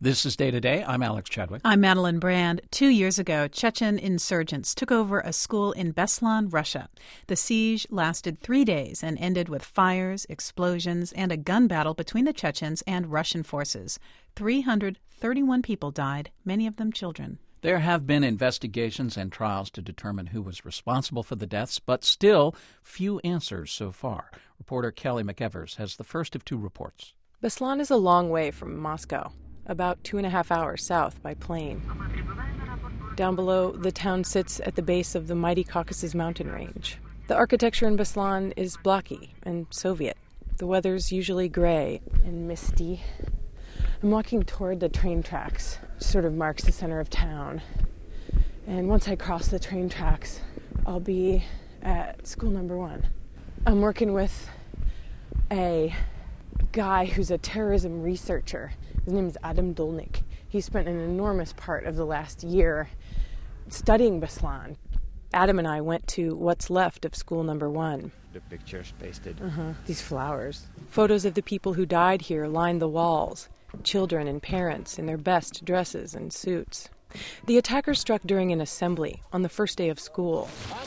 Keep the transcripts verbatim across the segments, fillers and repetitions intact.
This is Day to Day. I'm Alex Chadwick. I'm Madeline Brand. Two years ago, Chechen insurgents took over a school in Beslan, Russia. The siege lasted three days and ended with fires, explosions, and a gun battle between the Chechens and Russian forces. three hundred thirty-one people died, many of them children. There have been investigations and trials to determine who was responsible for the deaths, but still few answers so far. Reporter Kelly McEvers has the first of two reports. Beslan is a long way from Moscow, about two and a half hours south by plane. Down below, the town sits at the base of the mighty Caucasus mountain range. The architecture in Beslan is blocky and Soviet. The weather's usually gray and misty. I'm walking toward the train tracks, which sort of marks the center of town. And once I cross the train tracks, I'll be at school number one. I'm working with a guy who's a terrorism researcher. His name is Adam Dolnik. He spent an enormous part of the last year studying Beslan. Adam and I went to what's left of school number one. The pictures pasted. Uh-huh. These flowers. Photos of the people who died here line the walls. Children and parents in their best dresses and suits. The attackers struck during an assembly on the first day of school.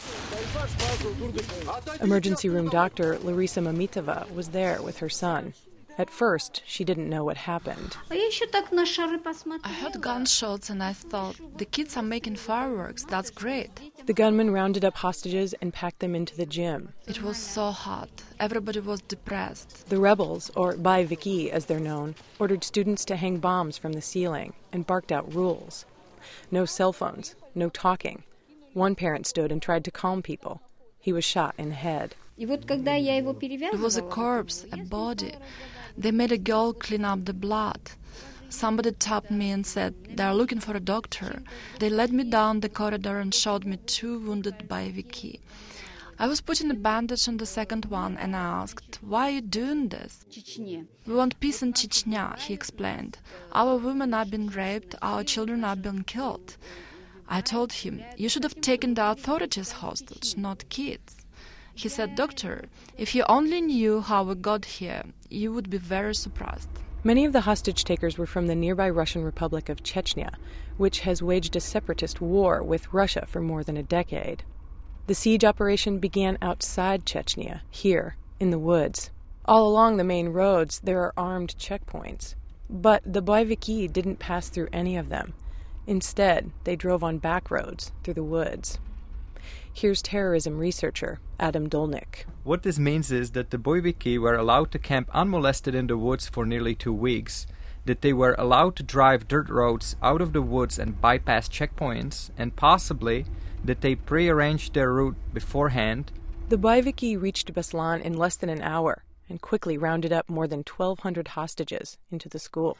Emergency room doctor Larisa Mamitova was there with her son. At first, she didn't know what happened. I heard gunshots and I thought, the kids are making fireworks, that's great. The gunmen rounded up hostages and packed them into the gym. It was so hot. Everybody was depressed. The rebels, or Boyeviki as they're known, ordered students to hang bombs from the ceiling and barked out rules. No cell phones, no talking. One parent stood and tried to calm people. He was shot in the head. It was a corpse, a body. They made a girl clean up the blood. Somebody tapped me and said, they are looking for a doctor. They led me down the corridor and showed me two wounded Boyeviki. I was putting a bandage on the second one and I asked, why are you doing this? We want peace in Chechnya, he explained. Our women are being raped, our children are being killed. I told him, you should have taken the authorities hostage, not kids. He said, Doctor, if you only knew how we got here, you would be very surprised. Many of the hostage-takers were from the nearby Russian Republic of Chechnya, which has waged a separatist war with Russia for more than a decade. The siege operation began outside Chechnya, here, in the woods. All along the main roads, there are armed checkpoints. But the Boyeviki didn't pass through any of them. Instead, they drove on back roads through the woods. Here's terrorism researcher Adam Dolnik. What this means is that the Boyeviki were allowed to camp unmolested in the woods for nearly two weeks, that they were allowed to drive dirt roads out of the woods and bypass checkpoints, and possibly that they prearranged their route beforehand. The Boyeviki reached Beslan in less than an hour and quickly rounded up more than twelve hundred hostages into the school.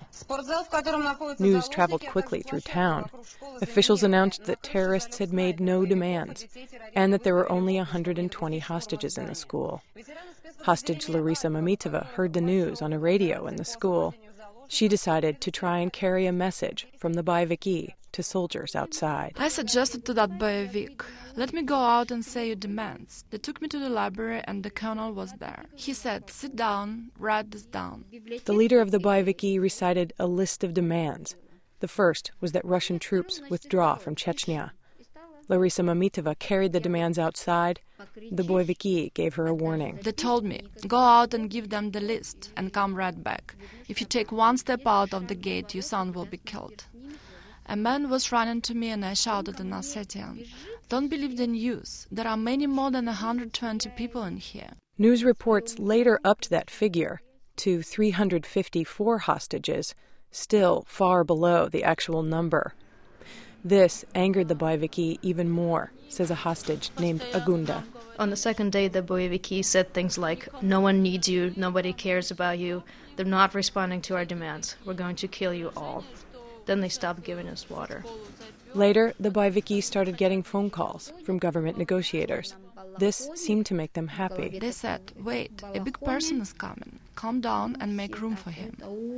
News traveled quickly through town. Officials announced that terrorists had made no demands and that there were only one hundred twenty hostages in the school. Hostage Larisa Mamitova heard the news on a radio in the school. She decided to try and carry a message from the Boyeviki to soldiers outside. I suggested to that Boyevik, let me go out and say your demands. They took me to the library and the colonel was there. He said, sit down, write this down. The leader of the Boyeviki recited a list of demands. The first was that Russian troops withdraw from Chechnya. Larisa Mamitova carried the demands outside. The Boyeviki gave her a warning. They told me, go out and give them the list and come right back. If you take one step out of the gate, your son will be killed. A man was running to me and I shouted in Ossetian, don't believe the news. There are many more than one hundred twenty people in here. News reports later upped that figure to three hundred fifty-four hostages, still far below the actual number. This angered the Boyeviki even more, says a hostage named Agunda. On the second day, the Boyeviki said things like, no one needs you, nobody cares about you, they're not responding to our demands, we're going to kill you all. Then they stopped giving us water. Later, the Boyeviki started getting phone calls from government negotiators. This seemed to make them happy. They said, wait, a big person is coming. Calm down and make room for him.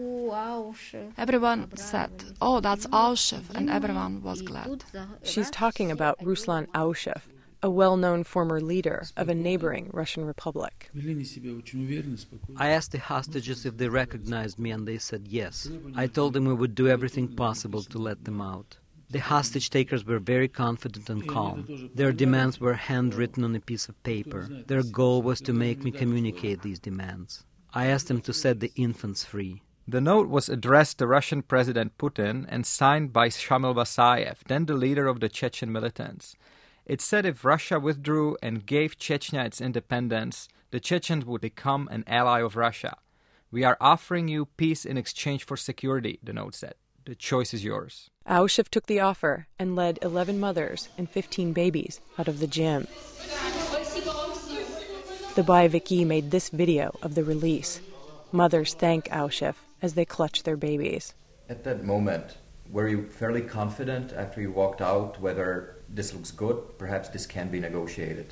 Everyone said, oh, that's Aushev, and everyone was glad. She's talking about Ruslan Aushev, a well-known former leader of a neighboring Russian republic. I asked the hostages if they recognized me, and they said yes. I told them we would do everything possible to let them out. The hostage takers were very confident and calm. Their demands were handwritten on a piece of paper. Their goal was to make me communicate these demands. I asked them to set the infants free. The note was addressed to Russian President Putin and signed by Shamil Basayev, then the leader of the Chechen militants. It said if Russia withdrew and gave Chechnya its independence, the Chechens would become an ally of Russia. We are offering you peace in exchange for security, the note said. The choice is yours. Aushev took the offer and led eleven mothers and fifteen babies out of the gym. The Boyeviki made this video of the release. Mothers thank Aushev as they clutch their babies. At that moment, were you fairly confident after you walked out whether this looks good, perhaps this can be negotiated?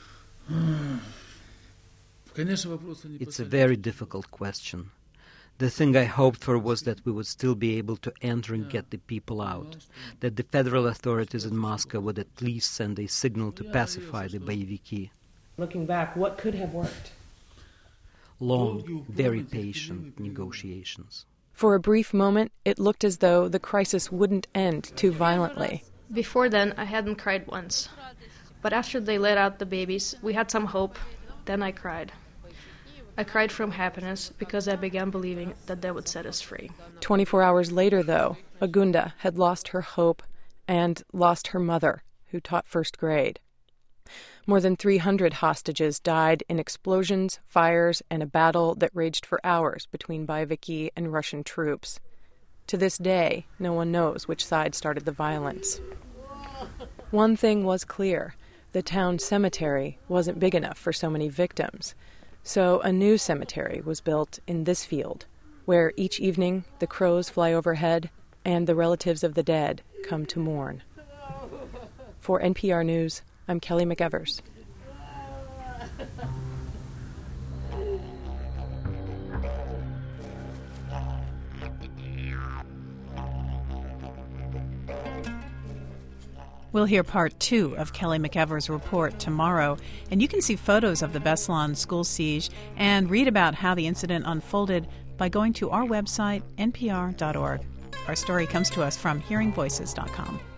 It's a very difficult question. The thing I hoped for was that we would still be able to enter and get the people out, that the federal authorities in Moscow would at least send a signal to pacify the Boyeviki. Looking back, what could have worked? Long, very patient negotiations. For a brief moment, it looked as though the crisis wouldn't end too violently. Before then, I hadn't cried once. But after they let out the babies, we had some hope. Then I cried. I cried from happiness because I began believing that they would set us free. Twenty-four hours later, though, Agunda had lost her hope and lost her mother, who taught first grade. More than three hundred hostages died in explosions, fires, and a battle that raged for hours between Boyeviki and Russian troops. To this day, no one knows which side started the violence. One thing was clear. The town cemetery wasn't big enough for so many victims. So a new cemetery was built in this field, where each evening the crows fly overhead and the relatives of the dead come to mourn. For N P R News, I'm Kelly McEvers. We'll hear part two of Kelly McEvers' report tomorrow, and you can see photos of the Beslan school siege and read about how the incident unfolded by going to our website, N P R dot org. Our story comes to us from hearing voices dot com.